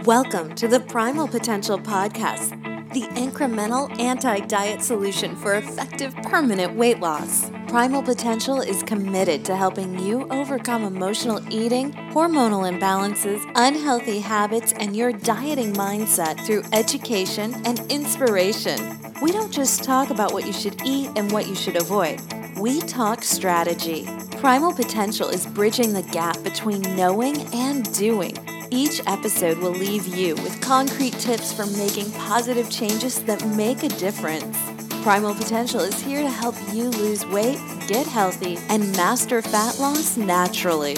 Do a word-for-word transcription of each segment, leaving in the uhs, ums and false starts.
Welcome to the Primal Potential Podcast, the incremental anti-diet solution for effective permanent weight loss. Primal Potential is committed to helping you overcome emotional eating, hormonal imbalances, unhealthy habits, and your dieting mindset through education and inspiration. We don't just talk about what you should eat and what you should avoid. We talk strategy. Primal Potential is bridging the gap between knowing and doing. Each episode will leave you with concrete tips for making positive changes that make a difference. Primal Potential is here to help you lose weight, get healthy, and master fat loss naturally.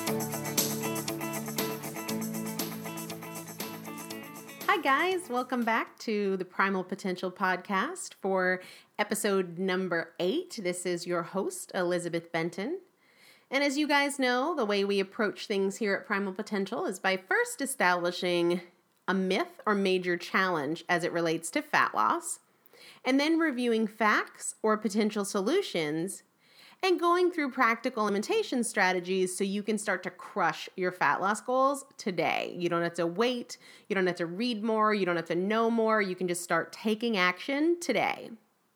Hi guys, welcome back to the Primal Potential Podcast for episode number eight. This is your host, Elizabeth Benton. And as you guys know, the way we approach things here at Primal Potential is by first establishing a myth or major challenge as it relates to fat loss, and then reviewing facts or potential solutions, and going through practical implementation strategies so you can start to crush your fat loss goals today. You don't have to wait, you don't have to read more, you don't have to know more, you can just start taking action today.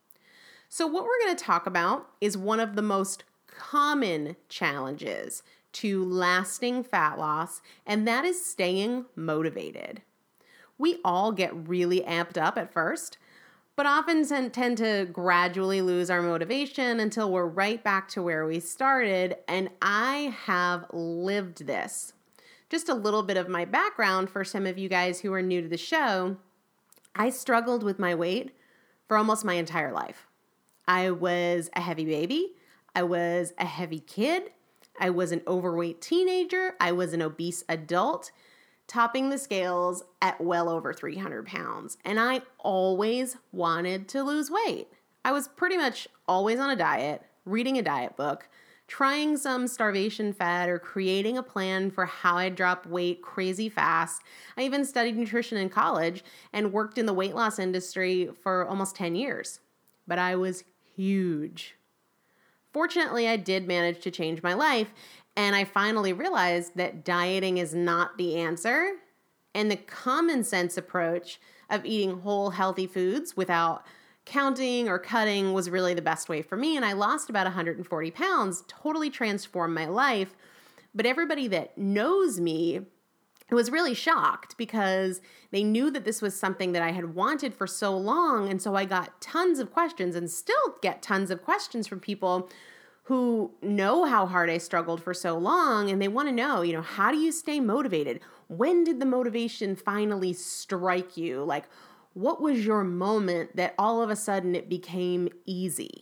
So what we're going to talk about is one of the most common challenges to lasting fat loss, and that is staying motivated. We all get really amped up at first, but often tend to gradually lose our motivation until we're right back to where we started, and I have lived this. Just a little bit of my background for some of you guys who are new to the show. I struggled with my weight for almost my entire life. I was a heavy baby. I was a heavy kid, I was an overweight teenager, I was an obese adult, topping the scales at well over three hundred pounds. And I always wanted to lose weight. I was pretty much always on a diet, reading a diet book, trying some starvation fad or creating a plan for how I'd drop weight crazy fast. I even studied nutrition in college and worked in the weight loss industry for almost ten years. But I was huge. Fortunately, I did manage to change my life, and I finally realized that dieting is not the answer, and the common sense approach of eating whole, healthy foods without counting or cutting was really the best way for me, and I lost about one hundred forty pounds, totally transformed my life. But everybody that knows me was really shocked because they knew that this was something that I had wanted for so long. And so I got tons of questions and still get tons of questions from people who know how hard I struggled for so long. And they want to know, you know, how do you stay motivated? When did the motivation finally strike you? Like, what was your moment that all of a sudden it became easy?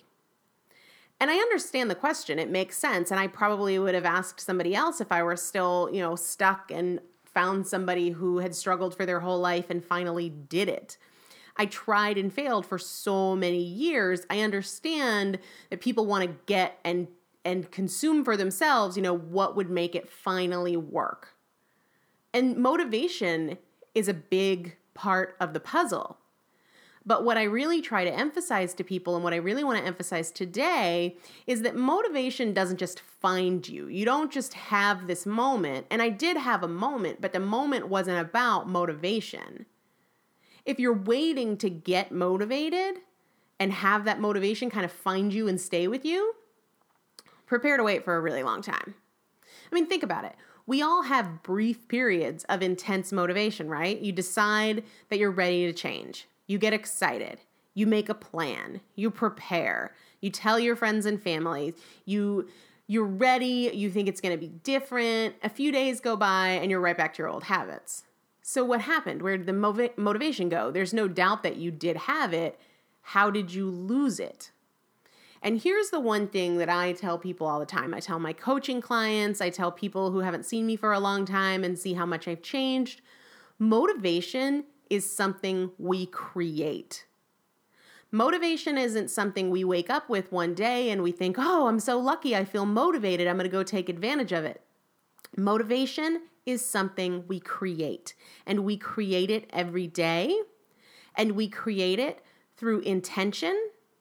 And I understand the question. It makes sense. And I probably would have asked somebody else if I were still, you know, stuck and found somebody who had struggled for their whole life and finally did it. I tried and failed for so many years. I understand that people want to get and and consume for themselves, you know, what would make it finally work. And motivation is a big part of the puzzle. But what I really try to emphasize to people, and what I really want to emphasize today, is that motivation doesn't just find you. You don't just have this moment. And I did have a moment, but the moment wasn't about motivation. If you're waiting to get motivated and have that motivation kind of find you and stay with you, prepare to wait for a really long time. I mean, think about it. We all have brief periods of intense motivation, right? You decide that you're ready to change. You get excited, you make a plan, you prepare, you tell your friends and family, you, you're ready, you think it's gonna be different. A few days go by and you're right back to your old habits. So what happened? Where did the motiv- motivation go? There's no doubt that you did have it. How did you lose it? And here's the one thing that I tell people all the time. I tell my coaching clients, I tell people who haven't seen me for a long time and see how much I've changed. Motivation is something we create. Motivation isn't something we wake up with one day and we think, oh, I'm so lucky, I feel motivated, I'm going to go take advantage of it. Motivation is something we create, and we create it every day, and we create it through intention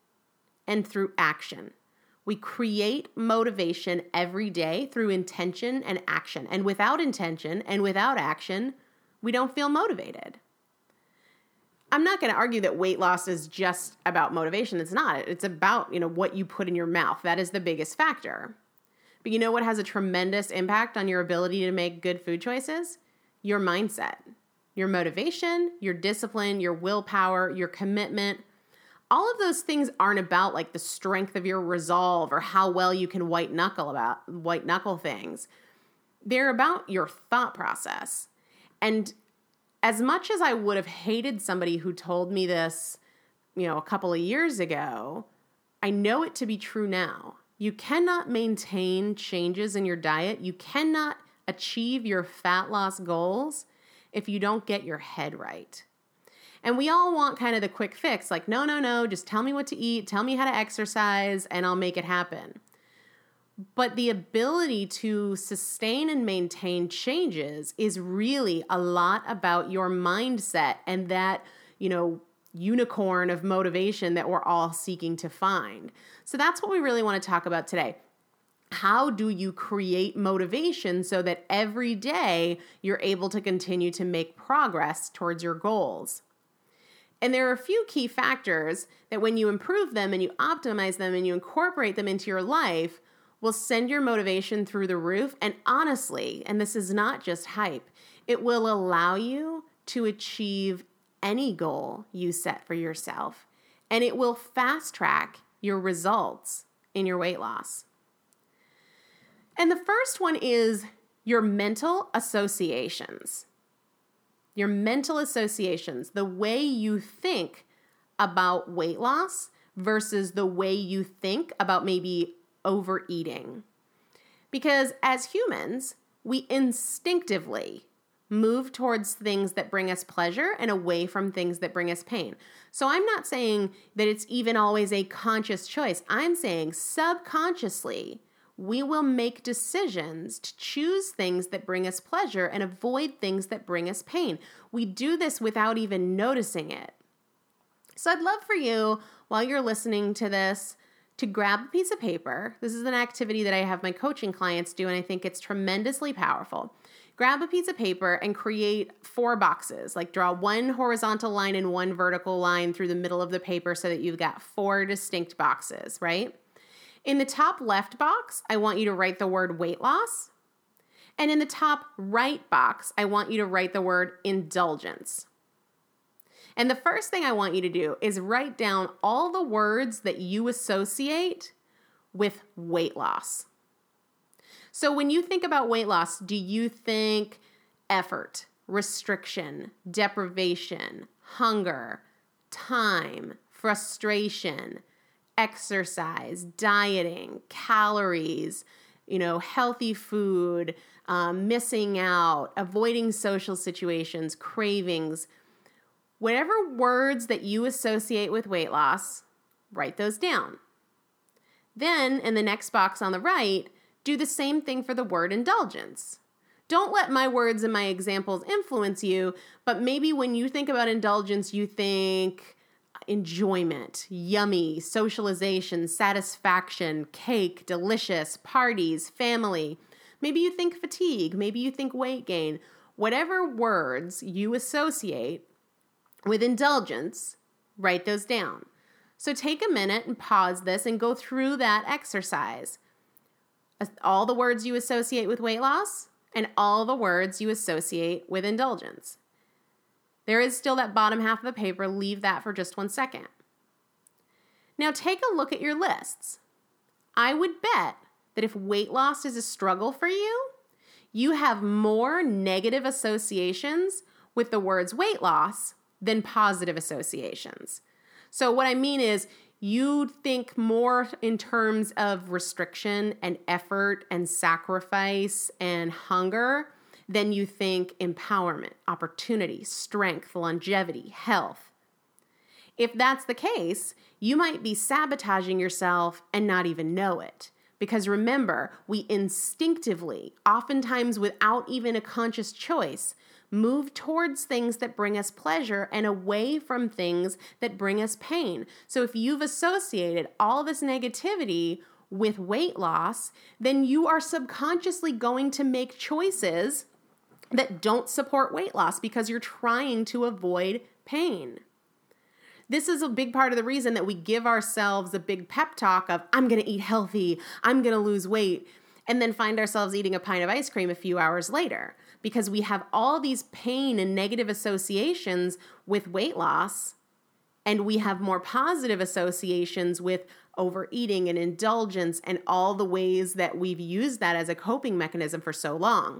and through action. We create motivation every day through intention and action, and without intention and without action, we don't feel motivated. I'm not going to argue that weight loss is just about motivation. It's not. It's about, you know, what you put in your mouth. That is the biggest factor. But you know what has a tremendous impact on your ability to make good food choices? Your mindset, your motivation, your discipline, your willpower, your commitment. All of those things aren't about like the strength of your resolve or how well you can white knuckle about white knuckle things. They're about your thought process. And as much as I would have hated somebody who told me this, you know, a couple of years ago, I know it to be true now. You cannot maintain changes in your diet. You cannot achieve your fat loss goals if you don't get your head right. And we all want kind of the quick fix, like, no, no, no, just tell me what to eat, tell me how to exercise, and I'll make it happen. But the ability to sustain and maintain changes is really a lot about your mindset and that, you know, unicorn of motivation that we're all seeking to find. So that's what we really want to talk about today. How do you create motivation so that every day you're able to continue to make progress towards your goals? And there are a few key factors that when you improve them and you optimize them and you incorporate them into your life will send your motivation through the roof. And honestly, and this is not just hype, it will allow you to achieve any goal you set for yourself. And it will fast track your results in your weight loss. And the first one is your mental associations. Your mental associations, the way you think about weight loss versus the way you think about maybe overeating. Because as humans, we instinctively move towards things that bring us pleasure and away from things that bring us pain. So I'm not saying that it's even always a conscious choice. I'm saying subconsciously, we will make decisions to choose things that bring us pleasure and avoid things that bring us pain. We do this without even noticing it. So I'd love for you, while you're listening to this, to grab a piece of paper. This is an activity that I have my coaching clients do, and I think it's tremendously powerful. Grab a piece of paper and create four boxes. Like draw one horizontal line and one vertical line through the middle of the paper so that you've got four distinct boxes, right? In the top left box, I want you to write the word weight loss. And in the top right box, I want you to write the word indulgence. And the first thing I want you to do is write down all the words that you associate with weight loss. So when you think about weight loss, do you think effort, restriction, deprivation, hunger, time, frustration, exercise, dieting, calories, you know, healthy food, um, missing out, avoiding social situations, cravings, whatever words that you associate with weight loss, write those down. Then in the next box on the right, do the same thing for the word indulgence. Don't let my words and my examples influence you, but maybe when you think about indulgence, you think enjoyment, yummy, socialization, satisfaction, cake, delicious, parties, family. Maybe you think fatigue. Maybe you think weight gain. Whatever words you associate with indulgence, write those down. So take a minute and pause this and go through that exercise. All the words you associate with weight loss and all the words you associate with indulgence. There is still that bottom half of the paper. Leave that for just one second. Now take a look at your lists. I would bet that if weight loss is a struggle for you, you have more negative associations with the words weight loss than positive associations. So what I mean is you think more in terms of restriction and effort and sacrifice and hunger than you think empowerment, opportunity, strength, longevity, health. If that's the case, you might be sabotaging yourself and not even know it. Because remember, we instinctively, oftentimes without even a conscious choice, move towards things that bring us pleasure and away from things that bring us pain. So if you've associated all this negativity with weight loss, then you are subconsciously going to make choices that don't support weight loss because you're trying to avoid pain. This is a big part of the reason that we give ourselves a big pep talk of, I'm going to eat healthy, I'm going to lose weight, and then find ourselves eating a pint of ice cream a few hours later because we have all these pain and negative associations with weight loss, and we have more positive associations with overeating and indulgence and all the ways that we've used that as a coping mechanism for so long.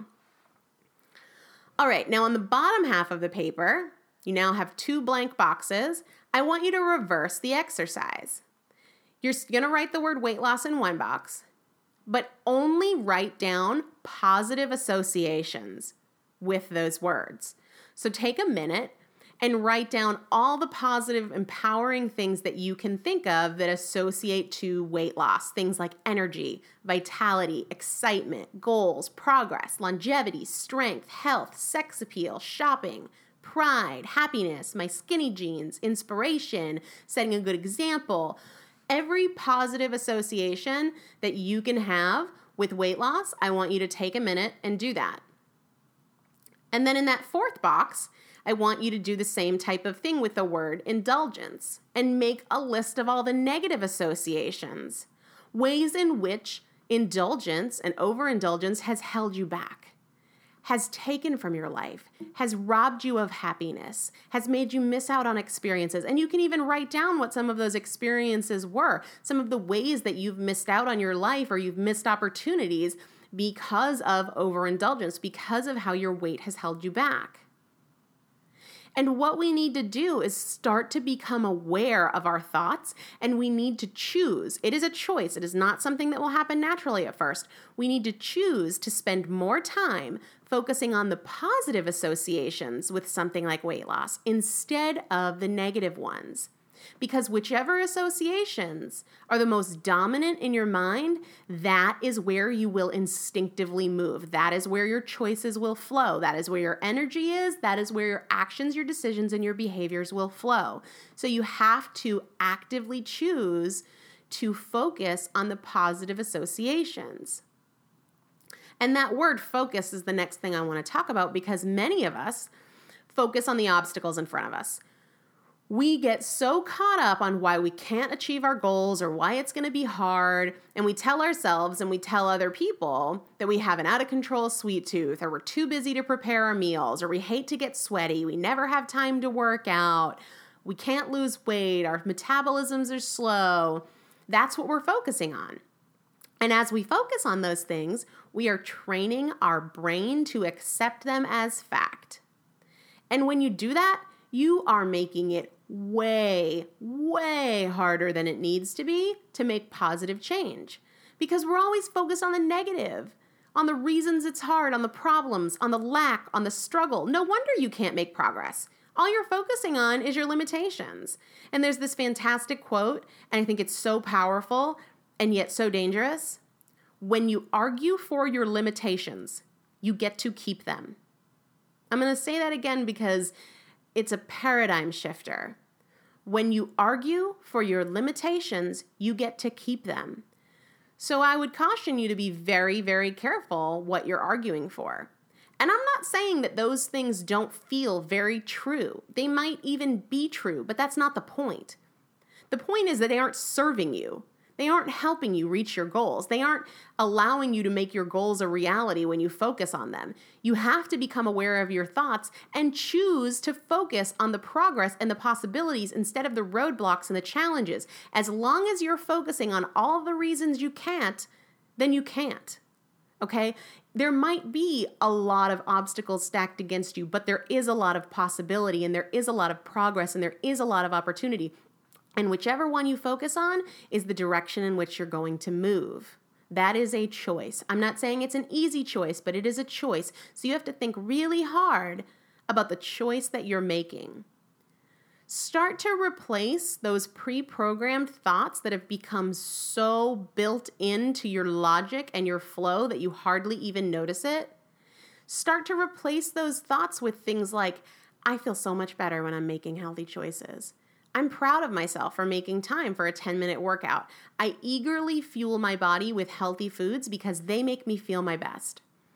All right, now on the bottom half of the paper, you now have two blank boxes. I want you to reverse the exercise. You're going to write the word weight loss in one box, but only write down positive associations with those words. So take a minute and write down all the positive, empowering things that you can think of that associate to weight loss. Things like energy, vitality, excitement, goals, progress, longevity, strength, health, sex appeal, shopping, pride, happiness, my skinny jeans, inspiration, setting a good example. Every positive association that you can have with weight loss, I want you to take a minute and do that. And then in that fourth box, I want you to do the same type of thing with the word indulgence and make a list of all the negative associations, ways in which indulgence and overindulgence has held you back, has taken from your life, has robbed you of happiness, has made you miss out on experiences. And you can even write down what some of those experiences were, some of the ways that you've missed out on your life or you've missed opportunities because of overindulgence, because of how your weight has held you back. And what we need to do is start to become aware of our thoughts, and we need to choose. It is a choice. It is not something that will happen naturally at first. We need to choose to spend more time focusing on the positive associations with something like weight loss instead of the negative ones. Because whichever associations are the most dominant in your mind, that is where you will instinctively move. That is where your choices will flow. That is where your energy is. That is where your actions, your decisions, and your behaviors will flow. So you have to actively choose to focus on the positive associations. And that word focus is the next thing I want to talk about because many of us focus on the obstacles in front of us. We get so caught up on why we can't achieve our goals or why it's going to be hard, and we tell ourselves and we tell other people that we have an out-of-control sweet tooth, or we're too busy to prepare our meals, or we hate to get sweaty, we never have time to work out, we can't lose weight, our metabolisms are slow. That's what we're focusing on. And as we focus on those things, we are training our brain to accept them as fact. And when you do that, you are making it way, way harder than it needs to be to make positive change. Because we're always focused on the negative, on the reasons it's hard, on the problems, on the lack, on the struggle. No wonder you can't make progress. All you're focusing on is your limitations. And there's this fantastic quote, and I think it's so powerful and yet so dangerous. When you argue for your limitations, you get to keep them. I'm going to say that again because it's a paradigm shifter. When you argue for your limitations, you get to keep them. So I would caution you to be very, very careful what you're arguing for. And I'm not saying that those things don't feel very true. They might even be true, but that's not the point. The point is that they aren't serving you. They aren't helping you reach your goals. They aren't allowing you to make your goals a reality when you focus on them. You have to become aware of your thoughts and choose to focus on the progress and the possibilities instead of the roadblocks and the challenges. As long as you're focusing on all the reasons you can't, then you can't. Okay? There might be a lot of obstacles stacked against you, but there is a lot of possibility and there is a lot of progress and there is a lot of opportunity. And whichever one you focus on is the direction in which you're going to move. That is a choice. I'm not saying it's an easy choice, but it is a choice. So you have to think really hard about the choice that you're making. Start to replace those pre-programmed thoughts that have become so built into your logic and your flow that you hardly even notice it. Start to replace those thoughts with things like, I feel so much better when I'm making healthy choices. I'm proud of myself for making time for a ten-minute workout. I eagerly fuel my body with healthy foods because they make me feel my best.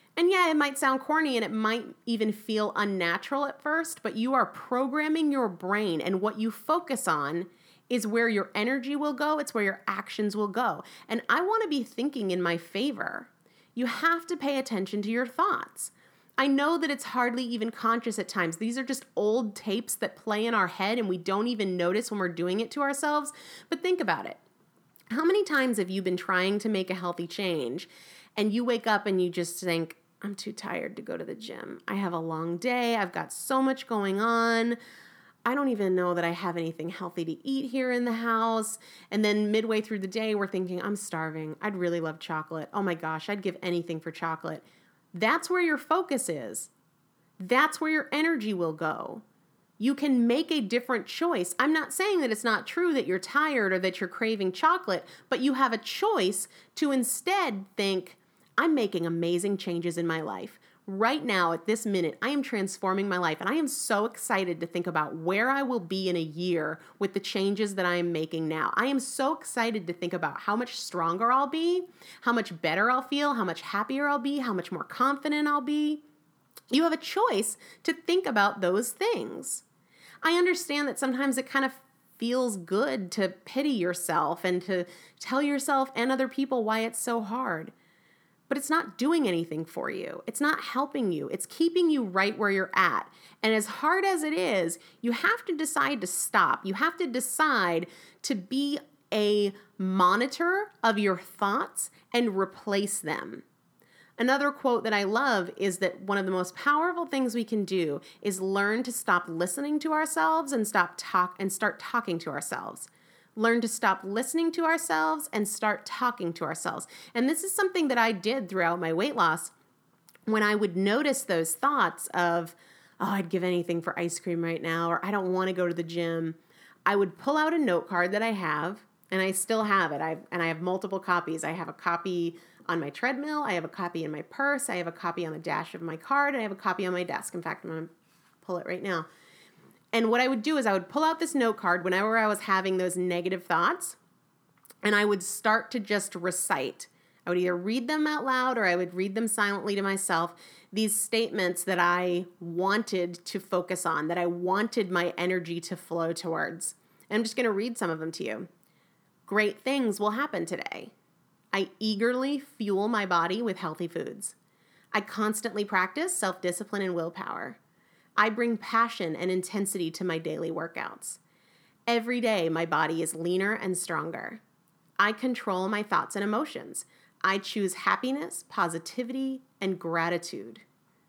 And yeah, it might sound corny and it might even feel unnatural at first, but you are programming your brain, and what you focus on is where your energy will go. It's where your actions will go. And I want to be thinking in my favor. You have to pay attention to your thoughts. I know that it's hardly even conscious at times. These are just old tapes that play in our head and we don't even notice when we're doing it to ourselves. But think about it. How many times have you been trying to make a healthy change and you wake up and you just think, I'm too tired to go to the gym. I have a long day. I've got so much going on. I don't even know that I have anything healthy to eat here in the house. And then midway through the day, we're thinking, I'm starving. I'd really love chocolate. Oh my gosh, I'd give anything for chocolate. That's where your focus is. That's where your energy will go. You can make a different choice. I'm not saying that it's not true that you're tired or that you're craving chocolate, but you have a choice to instead think, I'm making amazing changes in my life. Right now, at this minute, I am transforming my life, and I am so excited to think about where I will be in a year with the changes that I am making now. I am so excited to think about how much stronger I'll be, how much better I'll feel, how much happier I'll be, how much more confident I'll be. You have a choice to think about those things. I understand that sometimes it kind of feels good to pity yourself and to tell yourself and other people why it's so hard. But it's not doing anything for you. It's not helping you. It's keeping you right where you're at. And as hard as it is, you have to decide to stop. You have to decide to be a monitor of your thoughts and replace them. Another quote that I love is that one of the most powerful things we can do is learn to stop listening to ourselves and stop talk and start talking to ourselves. Learn to stop listening to ourselves and start talking to ourselves. And this is something that I did throughout my weight loss. When I would notice those thoughts of, oh, I'd give anything for ice cream right now, or I don't want to go to the gym, I would pull out a note card that I have, and I still have it. I've, and I have multiple copies. I have a copy on my treadmill. I have a copy in my purse. I have a copy on the dash of my card. And I have a copy on my desk. In fact, I'm going to pull it right now. And what I would do is I would pull out this note card whenever I was having those negative thoughts, and I would start to just recite. I would either read them out loud or I would read them silently to myself, these statements that I wanted to focus on, that I wanted my energy to flow towards. And I'm just going to read some of them to you. Great things will happen today. I eagerly fuel my body with healthy foods. I constantly practice self-discipline and willpower. I bring passion and intensity to my daily workouts. Every day, my body is leaner and stronger. I control my thoughts and emotions. I choose happiness, positivity, and gratitude.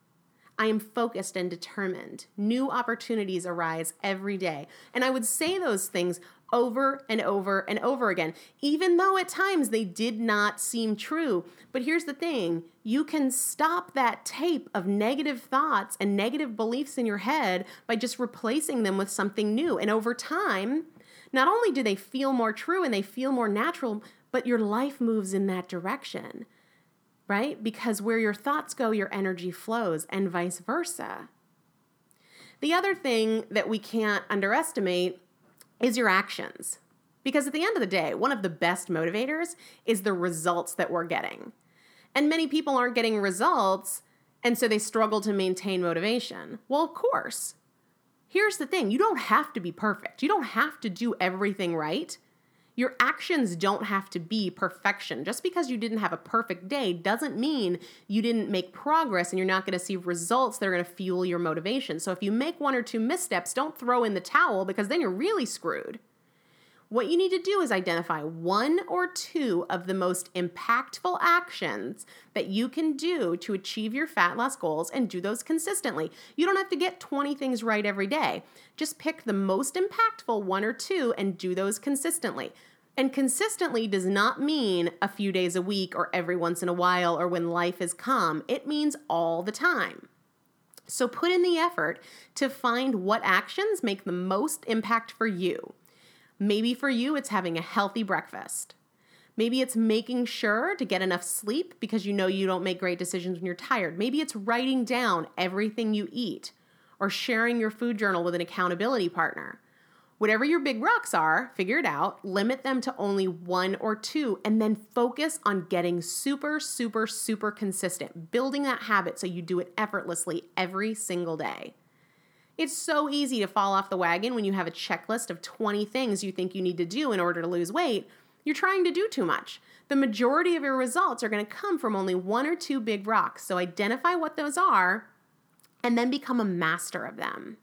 I am focused and determined. New opportunities arise every day. And I would say those things over and over and over again, even though at times they did not seem true. But here's the thing, you can stop that tape of negative thoughts and negative beliefs in your head by just replacing them with something new. And over time, not only do they feel more true and they feel more natural, but your life moves in that direction, right? Because where your thoughts go, your energy flows, and vice versa. The other thing that we can't underestimate is your actions. Because at the end of the day, one of the best motivators is the results that we're getting. And many people aren't getting results, and so they struggle to maintain motivation. Well, of course. Here's the thing, you don't have to be perfect. You don't have to do everything right. Your actions don't have to be perfection. Just because you didn't have a perfect day doesn't mean you didn't make progress and you're not going to see results that are going to fuel your motivation. So if you make one or two missteps, don't throw in the towel because then you're really screwed. What you need to do is identify one or two of the most impactful actions that you can do to achieve your fat loss goals and do those consistently. You don't have to get twenty things right every day. Just pick the most impactful one or two and do those consistently. And consistently does not mean a few days a week or every once in a while or when life is calm. It means all the time. So put in the effort to find what actions make the most impact for you. Maybe for you, it's having a healthy breakfast. Maybe it's making sure to get enough sleep because you know you don't make great decisions when you're tired. Maybe it's writing down everything you eat or sharing your food journal with an accountability partner. Whatever your big rocks are, figure it out, limit them to only one or two, and then focus on getting super, super, super consistent, building that habit so you do it effortlessly every single day. It's so easy to fall off the wagon when you have a checklist of twenty things you think you need to do in order to lose weight. You're trying to do too much. The majority of your results are going to come from only one or two big rocks, so identify what those are and then become a master of them.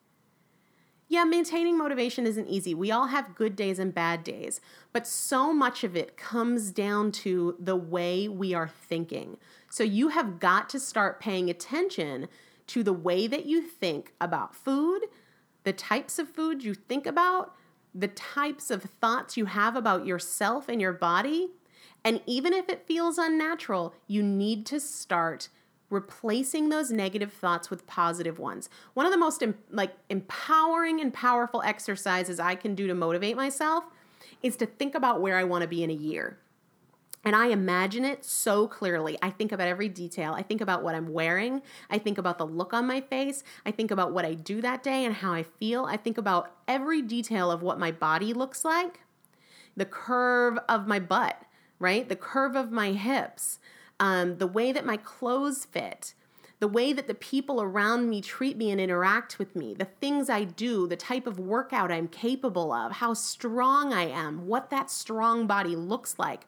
Yeah, maintaining motivation isn't easy. We all have good days and bad days, but so much of it comes down to the way we are thinking. So you have got to start paying attention to the way that you think about food, the types of food you think about, the types of thoughts you have about yourself and your body. And even if it feels unnatural, you need to start replacing those negative thoughts with positive ones. One of the most em- like empowering and powerful exercises I can do to motivate myself is to think about where I want to be in a year. And I imagine it so clearly. I think about every detail. I think about what I'm wearing. I think about the look on my face. I think about what I do that day and how I feel. I think about every detail of what my body looks like, the curve of my butt, right? The curve of my hips. Um, the way that my clothes fit, the way that the people around me treat me and interact with me, the things I do, the type of workout I'm capable of, how strong I am, what that strong body looks like.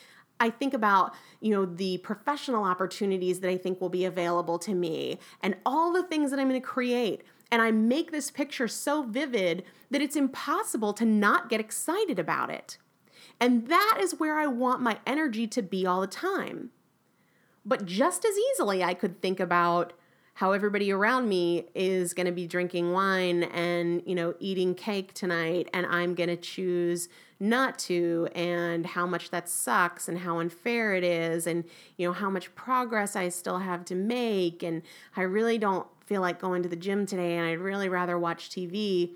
I think about, you know, the professional opportunities that I think will be available to me and all the things that I'm going to create. And I make this picture so vivid that it's impossible to not get excited about it. And that is where I want my energy to be all the time. But just as easily, I could think about how everybody around me is going to be drinking wine and, you know, eating cake tonight, and I'm going to choose not to, and how much that sucks and how unfair it is, and, you know, how much progress I still have to make, and I really don't feel like going to the gym today, and I'd really rather watch T V.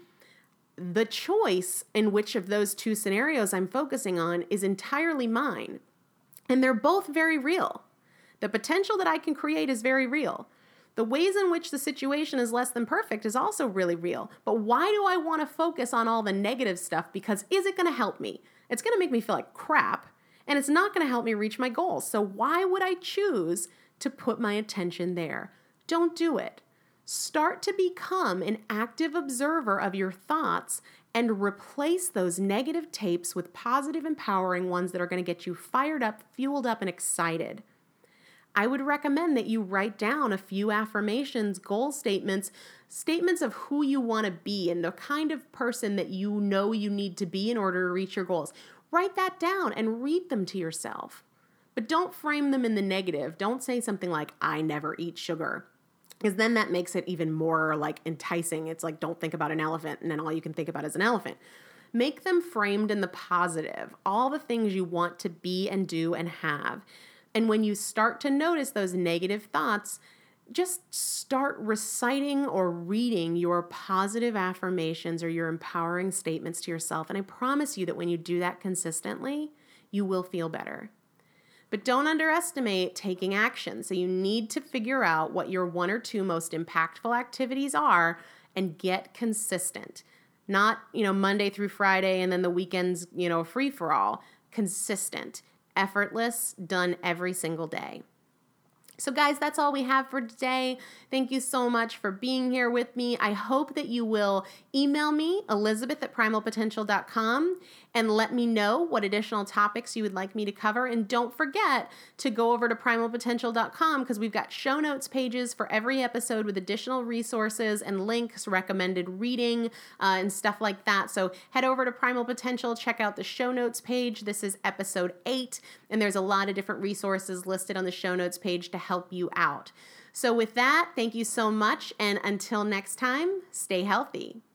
The choice in which of those two scenarios I'm focusing on is entirely mine, and they're both very real. The potential that I can create is very real. The ways in which the situation is less than perfect is also really real. But why do I want to focus on all the negative stuff? Because is it going to help me? It's going to make me feel like crap, and it's not going to help me reach my goals. So why would I choose to put my attention there? Don't do it. Start to become an active observer of your thoughts and replace those negative tapes with positive, empowering ones that are going to get you fired up, fueled up, and excited. I would recommend that you write down a few affirmations, goal statements, statements of who you want to be and the kind of person that you know you need to be in order to reach your goals. Write that down and read them to yourself. But don't frame them in the negative. Don't say something like, I never eat sugar, because then that makes it even more like enticing. It's like, don't think about an elephant, and then all you can think about is an elephant. Make them framed in the positive, all the things you want to be and do and have. And when you start to notice those negative thoughts, just start reciting or reading your positive affirmations or your empowering statements to yourself. And I promise you that when you do that consistently, you will feel better. But don't underestimate taking action. So you need to figure out what your one or two most impactful activities are and get consistent. Not, you know, Monday through Friday and then the weekends, you know, free for all. Consistent. Effortless, done every single day. So guys, that's all we have for today. Thank you so much for being here with me. I hope that you will email me, Elizabeth at primal potential dot com, and let me know what additional topics you would like me to cover. And don't forget to go over to primal potential dot com because we've got show notes pages for every episode with additional resources and links, recommended reading, uh, and stuff like that. So head over to Primal Potential, check out the show notes page. This is episode eight, and there's a lot of different resources listed on the show notes page to help you out. So with that, thank you so much, and until next time, stay healthy.